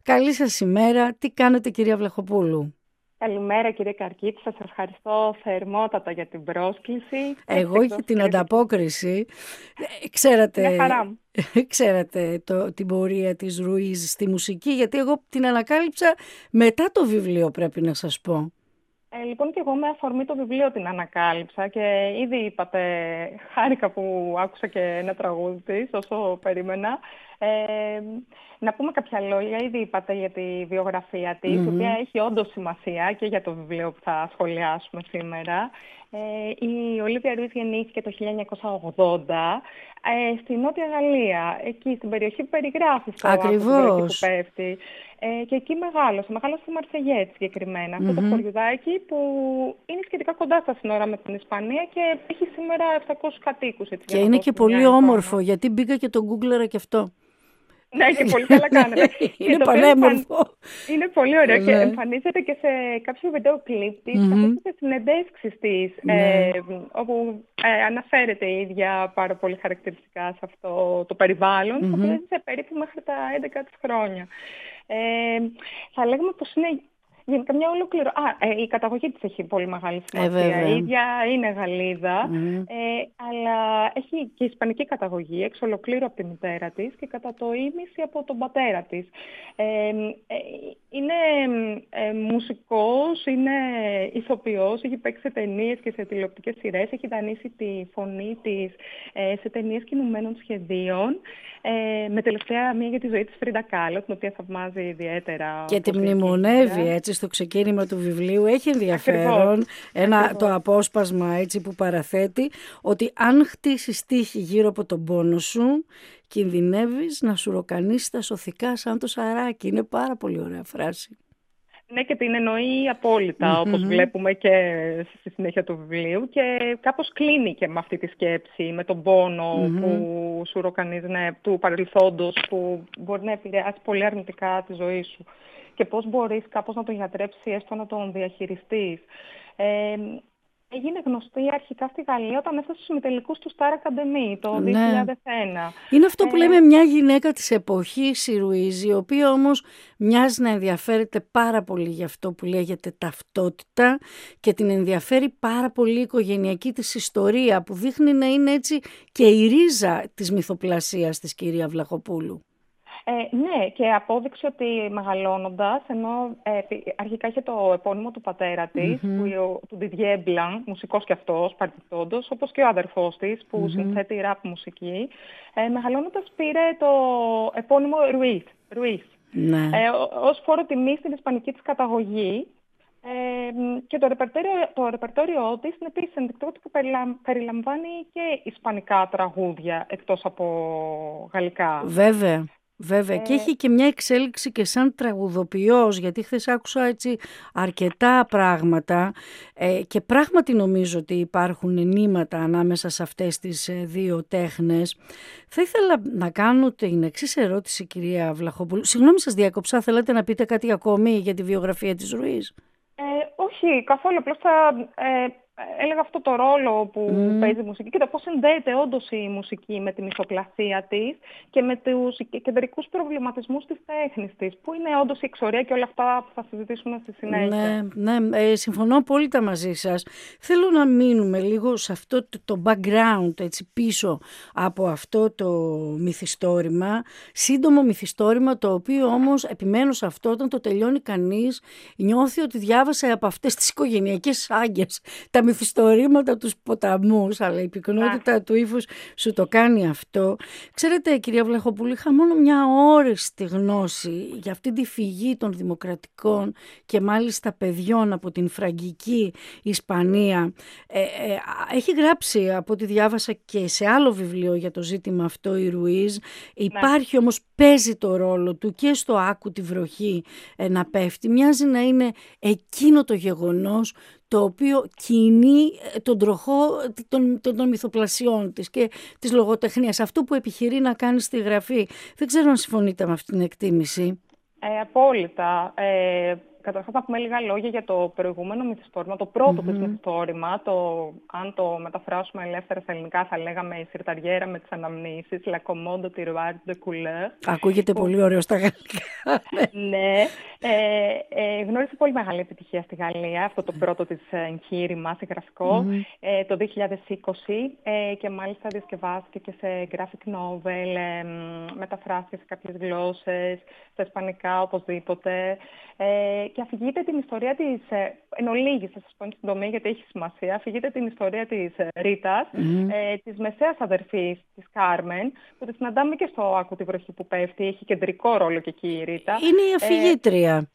Καλή σας ημέρα. Τι κάνετε, κυρία Βλαχοπούλου? Καλημέρα, κύριε Καρκίτη. Σας ευχαριστώ θερμότατα για την πρόσκληση. Εγώ για την ανταπόκριση. Είναι Ξέρατε, χαρά μου. ξέρατε την πορεία της Ρουίζ στη μουσική, γιατί εγώ την ανακάλυψα μετά το βιβλίο, πρέπει να σας πω. Λοιπόν, και εγώ με αφορμή το βιβλίο την ανακάλυψα και ήδη είπατε, χάρηκα που άκουσα και ένα τραγούδι της όσο περίμενα. Να πούμε κάποια λόγια. Ήδη είπατε για τη βιογραφία της, η οποία έχει όντως σημασία και για το βιβλίο που θα σχολιάσουμε σήμερα. Η Ολίβια Ρουίζ γεννήθηκε το 1980 στη Νότια Γαλλία, εκεί στην περιοχή που περιγράφει στο άκρο που πέφτει. Και εκεί μεγάλωσε στη Μαρσεγιέτ συγκεκριμένα. Αυτό το χωριουδάκι που είναι σχετικά κοντά στα σύνορα με την Ισπανία και έχει σήμερα 700 κατοίκους. Και είναι και πολύ όμορφο, γιατί μπήκα και το γκούγκλερα και αυτό. Ναι, και πολύ καλά κάνετε. Είναι πανέμορφο. Είναι πολύ ωραίο και εμφανίζεται και σε κάποιο βίντεο κλιπ της, καθώς και σε συνεντεύξεις της, όπου αναφέρεται η ίδια πάρα πολύ χαρακτηριστικά σε αυτό το περιβάλλον, που έζησε περίπου μέχρι τα 11 της χρόνια. Θα λέγαμε πως είναι γενικά μια ολόκληρο... η καταγωγή της έχει πολύ μεγάλη σημασία. Η ίδια είναι Γαλλίδα, αλλά έχει και ισπανική καταγωγή, εξ ολοκλήρου από τη μητέρα της και κατά το ίμιση από τον πατέρα της. Είναι μουσικός, είναι ηθοποιός, έχει παίξει σε ταινίες και σε τηλεοπτικές σειρές, έχει δανείσει τη φωνή της σε ταινίες κινουμένων σχεδίων, με τελευταία μία για τη ζωή της Φρίντα Κάλο, την οποία θαυμάζει ιδιαίτερα. Και τη μνημονεύει έτσι στο ξεκίνημα του βιβλίου. Έχει ενδιαφέρον το απόσπασμα έτσι που παραθέτει ότι αν χτίσεις τείχη γύρω από τον πόνο σου, κινδυνεύεις να σουροκανείς τα σωθικά σαν το σαράκι. Είναι πάρα πολύ ωραία φράση. Ναι, και την εννοεί απόλυτα, όπως βλέπουμε και στη συνέχεια του βιβλίου, και κάπως κλείνει και με αυτή τη σκέψη, με τον πόνο που σουροκανίζει, του παρελθόντος, που μπορεί να επηρεάσει πολύ αρνητικά τη ζωή σου και πώς μπορείς κάπως να τον γιατρέψεις, έστω να τον διαχειριστείς. Έγινε γνωστή αρχικά στη Γαλλία όταν έφτασε στους ημιτελικούς του Star Academy το 2001. Είναι αυτό που λέμε μια γυναίκα της εποχής, η Ρουίζ, η οποία όμως μοιάζει να ενδιαφέρεται πάρα πολύ για αυτό που λέγεται ταυτότητα και την ενδιαφέρει πάρα πολύ η οικογενειακή της ιστορία, που δείχνει να είναι έτσι και η ρίζα της μυθοπλασίας της, κυρία Βλαχοπούλου. Ναι, και απόδειξε ότι μεγαλώνοντας, ενώ αρχικά είχε το επώνυμο του πατέρα της, του Didier Blanc, μουσικός και αυτός, παρεμπιπτόντως, όπως και ο αδερφός της, που συνθέτει ραπ μουσική, μεγαλώνοντας πήρε το επώνυμο Ruiz, ως φόρο τιμή στην ισπανική της καταγωγή. Και το ρεπερτόριό της είναι επίσης ενδεικτικό που περιλαμβάνει και ισπανικά τραγούδια εκτός από γαλλικά. Βέβαια, και έχει και μια εξέλιξη και σαν τραγουδοποιός, γιατί χθες άκουσα έτσι αρκετά πράγματα και πράγματι νομίζω ότι υπάρχουν ενήματα ανάμεσα σε αυτές τις δύο τέχνες. Θα ήθελα να κάνω την εξής ερώτηση, κυρία Βλαχοπούλου. Συγγνώμη, σας διακόψα, θέλετε να πείτε κάτι ακόμη για τη βιογραφία της Ρουίζ? Όχι, καθόλου. Απλώς θα έλεγα αυτό το ρόλο που παίζει η μουσική και το πώς συνδέεται όντως η μουσική με τη μυθοπλασία της και με τους κεντρικούς προβληματισμούς της τέχνης της, που είναι όντως η εξορία και όλα αυτά που θα συζητήσουμε στη συνέχεια. Ναι, συμφωνώ απόλυτα μαζί σας. Θέλω να μείνουμε λίγο σε αυτό το background, έτσι, πίσω από αυτό το μυθιστόρημα, σύντομο μυθιστόρημα, το οποίο όμως, επιμένω σε αυτό, όταν το τελειώνει κανείς νιώθει ότι διάβασε από αυτές τις οικογενειακές σάγκες τα μυθιστορήματα, τους ποταμούς, αλλά η πυκνότητα του ύφους σου το κάνει αυτό. Ξέρετε, κυρία Βλαχοπούλου, είχα μόνο μια ώρεστη γνώση για αυτή τη φυγή των δημοκρατικών και μάλιστα παιδιών από την φραγκική Ισπανία. Έχει γράψει, από ό,τι διάβασα, και σε άλλο βιβλίο για το ζήτημα αυτό η Ρουίζ. Υπάρχει όμως, παίζει το ρόλο του και στο «Άκου τη βροχή να πέφτει». Μοιάζει να είναι εκείνο το γεγονός το οποίο κινεί τον τροχό των μυθοπλασιών της και της λογοτεχνίας. Αυτό που επιχειρεί να κάνει στη γραφή. Δεν ξέρω αν συμφωνείτε με αυτή την εκτίμηση. Απόλυτα. Καταρχάς, να πούμε λίγα λόγια για το προηγούμενο μυθιστόρημα, το πρώτο της μυθιστόρημα. Αν το μεταφράσουμε ελεύθερα στα ελληνικά, θα λέγαμε η συρταριέρα με τις αναμνήσεις, La commode tiroir de couleur. Ακούγεται πολύ ωραίο στα γαλλικά. Ναι. Γνώρισε πολύ μεγάλη επιτυχία στη Γαλλία αυτό το πρώτο της εγχείρημα συγγραφικό το 2020 και μάλιστα διασκευάστηκε και σε graphic novel, μεταφράστηκε σε κάποιες γλώσσες, στα ισπανικά οπωσδήποτε. Και αφηγείται την ιστορία της, εν ολίγης, θα σας πω εν συντομή γιατί έχει σημασία, αφηγείται την ιστορία της Ρίτας, της μεσαίας αδερφής της Κάρμεν, που τη συναντάμε και στο «Άκου τη βροχή που πέφτει», έχει κεντρικό ρόλο και εκεί η Ρίτα. Είναι η αφηγήτρια.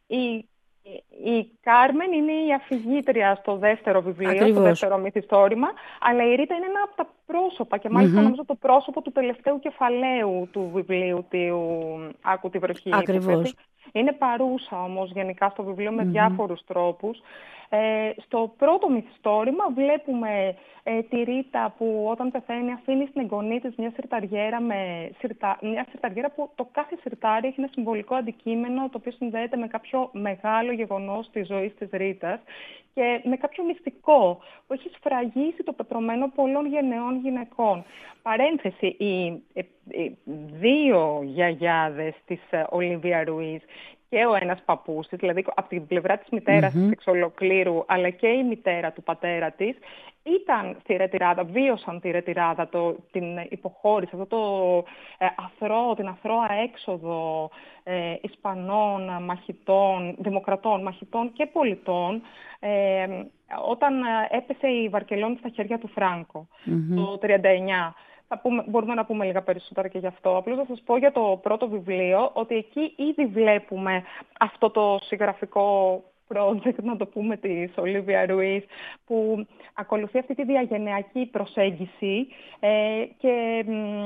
Η Κάρμεν είναι η αφηγήτρια στο δεύτερο βιβλίο, Ακριβώς. στο δεύτερο μυθιστόρημα, αλλά η Ρίτα είναι ένα από τα πρόσωπα και μάλιστα νομίζω το πρόσωπο του τελευταίου κεφαλαίου του βιβλίου του «Άκου τη βροχή». Ακριβώς. Είναι παρούσα όμως γενικά στο βιβλίο με διάφορους τρόπους. Στο πρώτο μυθιστόρημα βλέπουμε τη Ρίτα που όταν πεθαίνει αφήνει στην εγγονή της μια συρταριέρα, μια συρταριέρα που το κάθε συρτάρι έχει ένα συμβολικό αντικείμενο το οποίο συνδέεται με κάποιο μεγάλο γεγονός της ζωής της Ρίτας και με κάποιο μυστικό που έχει σφραγίσει το πεπρωμένο πολλών γενναιών γυναικών. Παρένθεση, οι δύο γιαγιάδες της Ολίβια Ρουίς και ο ένας παππούς της, δηλαδή από την πλευρά της μητέρας της εξ ολοκλήρου, αλλά και η μητέρα του πατέρα της, ήταν στη Ρετιράδα, βίωσαν τη Ρετιράδα, την υποχώρηση, την αθρώα έξοδο Ισπανών μαχητών, δημοκρατών, μαχητών και πολιτών, όταν έπεσε η Βαρκελόνη στα χέρια του Φράνκο το 1939. Μπορούμε να πούμε λίγα περισσότερα και γι' αυτό. Απλώς θα σας πω για το πρώτο βιβλίο ότι εκεί ήδη βλέπουμε αυτό το συγγραφικό project, να το πούμε, της Ολίβια Ρουίς, που ακολουθεί αυτή τη διαγενειακή προσέγγιση και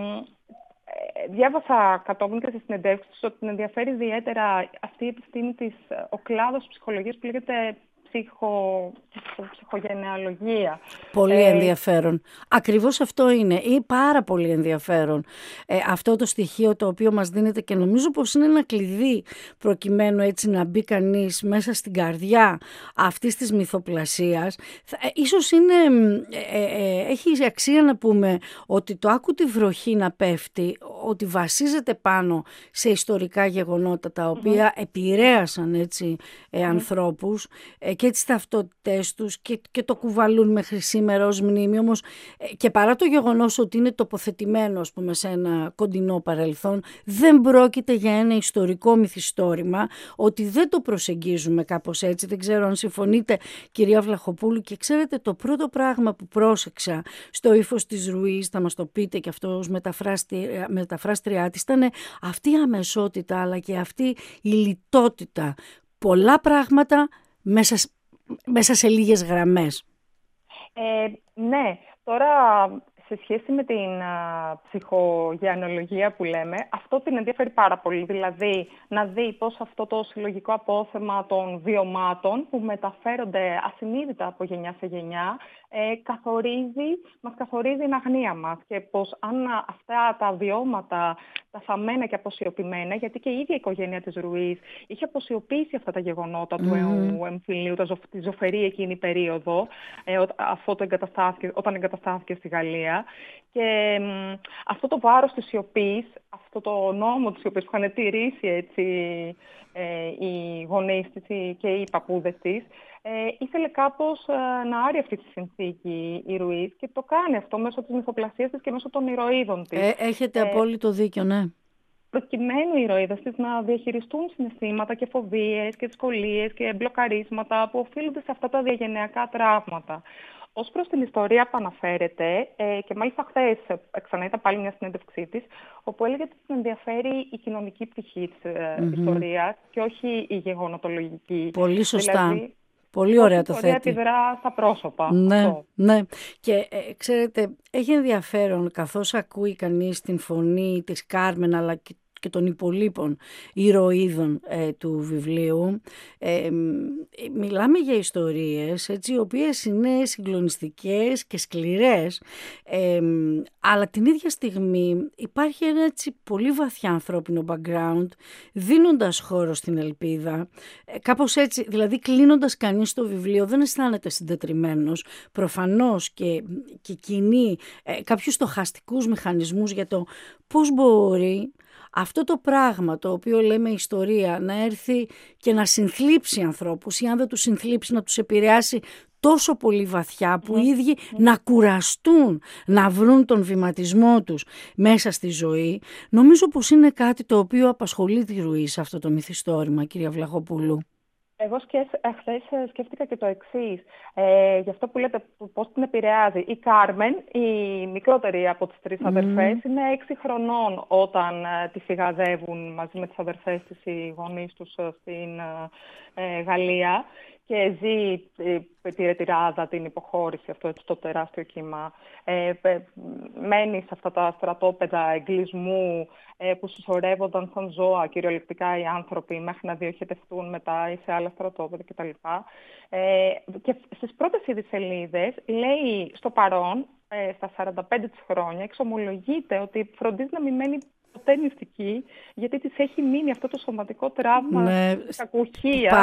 διάβασα κατόπιν και στις συνεντεύξεις ότι την ενδιαφέρει ιδιαίτερα αυτή η επιστήμη ο κλάδος ψυχολογίας που λέγεται ψυχογενεαλογία. Πολύ ενδιαφέρον. Ακριβώς αυτό είναι. Ή πάρα πολύ ενδιαφέρον. Αυτό το στοιχείο το οποίο μας δίνεται και νομίζω πως είναι ένα κλειδί προκειμένου έτσι να μπει κανείς μέσα στην καρδιά αυτής της μυθοπλασίας. Ίσως έχει αξία να πούμε ότι το «Άκου τη βροχή να πέφτει», ότι βασίζεται πάνω σε ιστορικά γεγονότα τα οποία επηρέασαν έτσι ανθρώπους και τις ταυτότητές τους και το κουβαλούν μέχρι σήμερα ως μνήμη. Όμως και παρά το γεγονός ότι είναι τοποθετημένο, ας πούμε, σε ένα κοντινό παρελθόν, δεν πρόκειται για ένα ιστορικό μυθιστόρημα, ότι δεν το προσεγγίζουμε κάπως έτσι. Δεν ξέρω αν συμφωνείτε, κυρία Βλαχοπούλου. Και ξέρετε, το πρώτο πράγμα που πρόσεξα στο ύφος της Ρουίς, θα μας το πείτε και αυτό ως μεταφράστριά της, ήταν αυτή η αμεσότητα αλλά και αυτή η λιτότητα. Πολλά πράγματα μέσα σε λίγες γραμμές. Ναι, τώρα σε σχέση με την ψυχογενεαλογία που λέμε, αυτό την ενδιαφέρει πάρα πολύ. Δηλαδή, να δει πώς αυτό το συλλογικό απόθεμα των βιωμάτων που μεταφέρονται ασυνείδητα από γενιά σε γενιά, μας καθορίζει την αγνία μας και πως αν αυτά τα βιώματα, τα θαμμένα και αποσιωπημένα, γιατί και η ίδια η οικογένεια της Ρουίς είχε αποσιωπήσει αυτά τα γεγονότα του εμφυλίου, τη ζωφερή εκείνη περίοδο, όταν εγκαταστάθηκε στη Γαλλία. Και αυτό το βάρος της σιωπής, αυτό το νόμο της σιωπής που είχαν τηρήσει έτσι, οι γονείς της και οι παππούδες της, ήθελε κάπως να άρει αυτή τη συνθήκη η Ρουίς και το κάνει αυτό μέσω της μυθοπλασίας της και μέσω των ηρωίδων της. Έχετε απόλυτο δίκιο, ναι. Προκειμένου οι ηρωίδες της να διαχειριστούν συναισθήματα και φοβίες και δυσκολίες και μπλοκαρίσματα που οφείλονται σε αυτά τα διαγενειακά τραύματα. Ως προς την ιστορία που αναφέρεται, και μάλιστα χθες ξανά είδα πάλι μια συνέντευξή της, όπου έλεγε ότι την ενδιαφέρει η κοινωνική πτυχή της ιστορίας και όχι η γεγονοτολογική. Πολύ σωστά. Δηλαδή, πολύ ωραία το θέτει. Η ιστορία αντιδρά στα πρόσωπα. Ναι. Και ξέρετε, έχει ενδιαφέρον καθώς ακούει κανείς την φωνή της Κάρμεν αλλά και των υπολείπων ηρωίδων του βιβλίου. Μιλάμε για ιστορίες, έτσι, οι οποίες είναι συγκλονιστικές και σκληρές, αλλά την ίδια στιγμή υπάρχει ένα έτσι πολύ βαθιά ανθρώπινο background, δίνοντας χώρο στην ελπίδα. Κάπως έτσι, δηλαδή κλείνοντας κανείς το βιβλίο δεν αισθάνεται συντετριμμένος. Προφανώς και κινεί κάποιους στοχαστικούς μηχανισμούς για το πώς μπορεί αυτό το πράγμα το οποίο λέμε ιστορία να έρθει και να συνθλίψει ανθρώπους, ή αν δεν τους συνθλίψει να τους επηρεάσει τόσο πολύ βαθιά που οι ίδιοι να κουραστούν να βρουν τον βηματισμό τους μέσα στη ζωή. Νομίζω πως είναι κάτι το οποίο απασχολεί τη ροή σε αυτό το μυθιστόρημα, κυρία Βλαχοπούλου. Εγώ χθες σκέφτηκα και το εξής, γι' αυτό που λέτε πώς την επηρεάζει. Η Κάρμεν, η μικρότερη από τις τρεις αδερφές, είναι 6 χρονών όταν τη φυγαδεύουν μαζί με τις αδερφές της οι γονείς τους στην Γαλλία και ζει τη ρετυράδα, την υποχώρηση, αυτό έτσι, το τεράστιο κύμα. Μένει σε αυτά τα στρατόπεδα εγκλισμού που συσσωρεύονταν σαν ζώα, κυριολεκτικά οι άνθρωποι, μέχρι να διοχετευτούν μετά ή σε άλλα στρατόπεδα κτλ. Και στις πρώτες ήδη σελίδες λέει στο παρόν, στα 45 της χρόνια, εξομολογείται ότι φροντίζει να μην μένει ποτέ νηστική, γιατί της έχει μείνει αυτό το σωματικό τραύμα, της κακουχίας.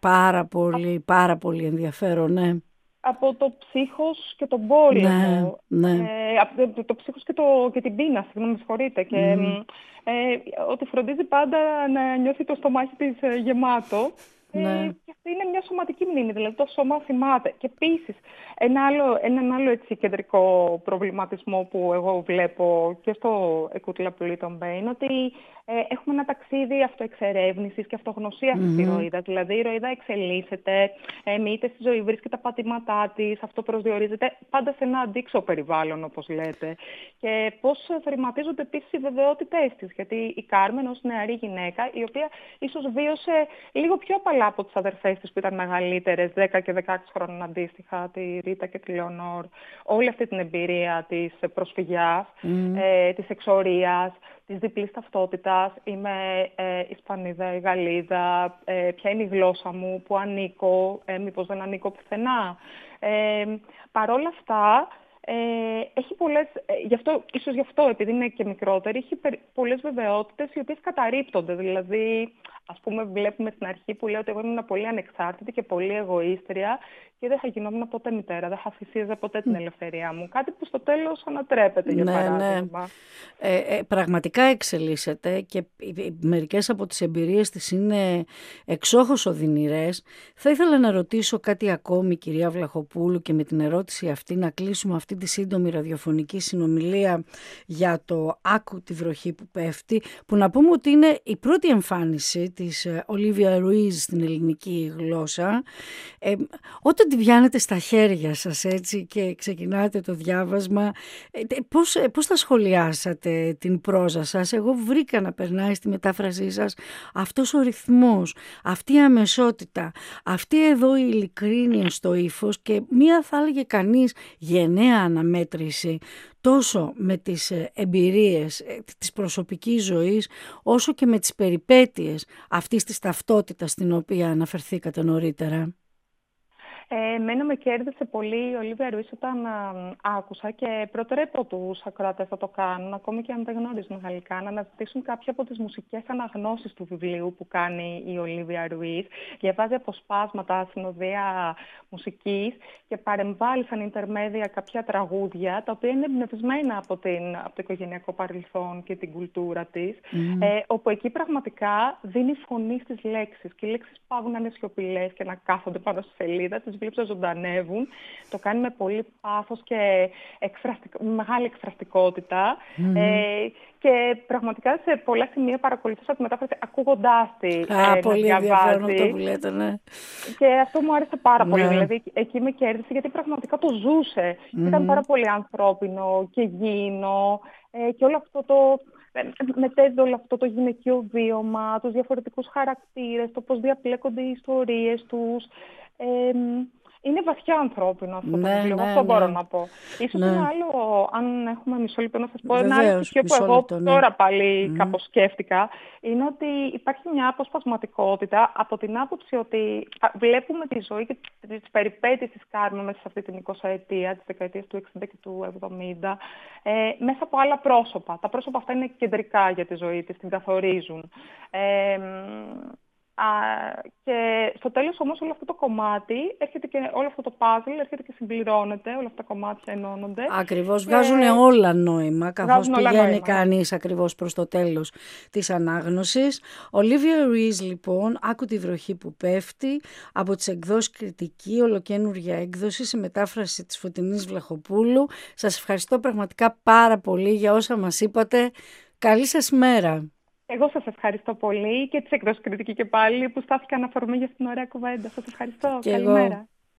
Πάρα πολύ ενδιαφέρον, ναι. Από το ψύχος και τον πόλεμο. Από το ψύχος και την πείνα, συγγνώμη, με συγχωρείτε. Και ότι φροντίζει πάντα να νιώθει το στομάχι της γεμάτο. Και αυτή είναι μια σωματική μνήμη, δηλαδή το σώμα θυμάται. Και επίσης, έναν άλλο έτσι, κεντρικό προβληματισμό που εγώ βλέπω και στο Εκούτλα Πλήτων Μπέ είναι ότι έχουμε ένα ταξίδι αυτοεξερεύνησης και αυτογνωσίας της ηρωίδας. Δηλαδή η ηρωίδα εξελίσσεται, είτε στη ζωή βρίσκει τα πατήματά της, αυτό προσδιορίζεται πάντα σε ένα αντίξω περιβάλλον, όπως λέτε. Και πώς θρηματίζονται επίσης οι βεβαιότητές της. Γιατί η Κάρμεν ως νεαρή γυναίκα, η οποία ίσως βίωσε λίγο πιο απαλά από τις αδερφές της που ήταν μεγαλύτερες, 10 και 16 χρόνων αντίστοιχα, τη Ρίτα και τη Λεωνόρ, όλη αυτή την εμπειρία της προσφυγιάς, της εξορίας, της διπλής ταυτότητας. Είμαι Ισπανίδα ή Γαλλίδα, ποια είναι η γλώσσα μου, πού ανήκω, μήπως δεν ανήκω πουθενά. Παρόλα αυτά, έχει πολλές, ίσως γι' αυτό, επειδή είναι και μικρότερη, έχει πολλές βεβαιότητες οι οποίες καταρρίπτονται. Δηλαδή, ας πούμε, βλέπουμε στην αρχή που λέει ότι εγώ ήμουν πολύ ανεξάρτητη και πολύ εγωίστρια και δεν θα γινόμουν ποτέ μητέρα, δεν θα θυσίαζα ποτέ την ελευθερία μου. Κάτι που στο τέλος ανατρέπεται, για παράδειγμα. Πραγματικά εξελίσσεται και μερικές από τις εμπειρίες της είναι εξόχως οδυνηρές. Θα ήθελα να ρωτήσω κάτι ακόμη, κυρία Βλαχοπούλου, και με την ερώτηση αυτή να κλείσουμε αυτή τη σύντομη ραδιοφωνική συνομιλία για το «Άκου τη βροχή που πέφτει», που να πούμε ότι είναι η πρώτη εμφάνιση της Ολίβια Ρουίζ στην ελληνική γλώσσα. Όταν την πιάνετε στα χέρια σας έτσι και ξεκινάτε το διάβασμα, πώς θα σχολιάσατε την πρόζα σας? Εγώ βρήκα να περνάει στη μετάφρασή σας αυτός ο ρυθμός, αυτή η αμεσότητα, αυτή εδώ η ειλικρίνεια στο ύφος και μία, θα έλεγε κανείς, γενναία αναμέτρηση τόσο με τις εμπειρίες της προσωπικής ζωής, όσο και με τις περιπέτειες αυτής της ταυτότητας στην οποία αναφερθήκατε νωρίτερα. Εμένα με κέρδισε πολύ η Ολίβια Ρουίς όταν άκουσα και προτρέπω τους ακροατές να το κάνουν, ακόμη και αν δεν γνωρίζουν γαλλικά, να αναζητήσουν κάποια από τις μουσικές αναγνώσεις του βιβλίου που κάνει η Ολίβια Ρουίς. Διαβάζει αποσπάσματα, συνοδεία μουσικής και παρεμβάλλει σαν ιντερμέδια κάποια τραγούδια, τα οποία είναι εμπνευσμένα από το οικογενειακό παρελθόν και την κουλτούρα της, όπου εκεί πραγματικά δίνει φωνή στις λέξεις και οι λέξεις πάβουν να είναι σιωπηλές και να κάθονται πάνω στη σελίδα, τις βλήψεις ζωντανεύουν. Το κάνει με πολύ πάθος και μεγάλη εκφραστικότητα. Και πραγματικά σε πολλά σημεία παρακολουθούσα τη μετάφραση ακούγοντάς τη. Πολύ ενδιαφέρον αυτό που λέτε, ναι. Και αυτό μου άρεσε πάρα πολύ. Δηλαδή, εκεί με κέρδισε γιατί πραγματικά το ζούσε. Ήταν πάρα πολύ ανθρώπινο και γήινο. Και όλο αυτό μετέδιδε όλο αυτό το γυναικείο βίωμα, τους διαφορετικούς χαρακτήρες, το πώς διαπλέκονται οι ιστορίες τους. Είναι βαθιά ανθρώπινο αυτό το Ναι, βιβλίο, ναι, αυτό μπορώ ναι. να πω. Ίσως Ναι. ένα άλλο, αν έχουμε μισό λεπτό να σας πω, ένα άλλο Βεβαίως, στοιχείο που μισό εγώ λεπτό, ναι. τώρα πάλι κάπως σκέφτηκα, είναι ότι υπάρχει μια αποσπασματικότητα από την άποψη ότι βλέπουμε τη ζωή και τις περιπέτειες της Κάρμεν μέσα σε αυτή την 20ετία, τις δεκαετίες του 60 και του 70, μέσα από άλλα πρόσωπα. Τα πρόσωπα αυτά είναι κεντρικά για τη ζωή της, την καθορίζουν. Και στο τέλος όμως όλο αυτό το κομμάτι έρχεται και όλο αυτό το puzzle έρχεται και συμπληρώνεται, όλα αυτά τα κομμάτια ενώνονται. Ακριβώς, βγάζουν όλα νόημα καθώς όλα πηγαίνει νόημα. κανείς ακριβώς προς το τέλος της ανάγνωσης. Ολίβια Ρουίζ λοιπόν, «Άκου τη βροχή που πέφτει», από τις εκδόσεις Κριτική, ολοκαίνουργια έκδοση σε μετάφραση της Φωτεινής Βλαχοπούλου. Σας ευχαριστώ πραγματικά πάρα πολύ για όσα μας είπατε. Καλή σας μέρα. Εγώ σας ευχαριστώ πολύ και τις εκδόσεις Κριτική και πάλι που στάθηκαν αφορμή για αυτήν την ωραία κουβέντα. Σας ευχαριστώ. Και Καλημέρα. εγώ.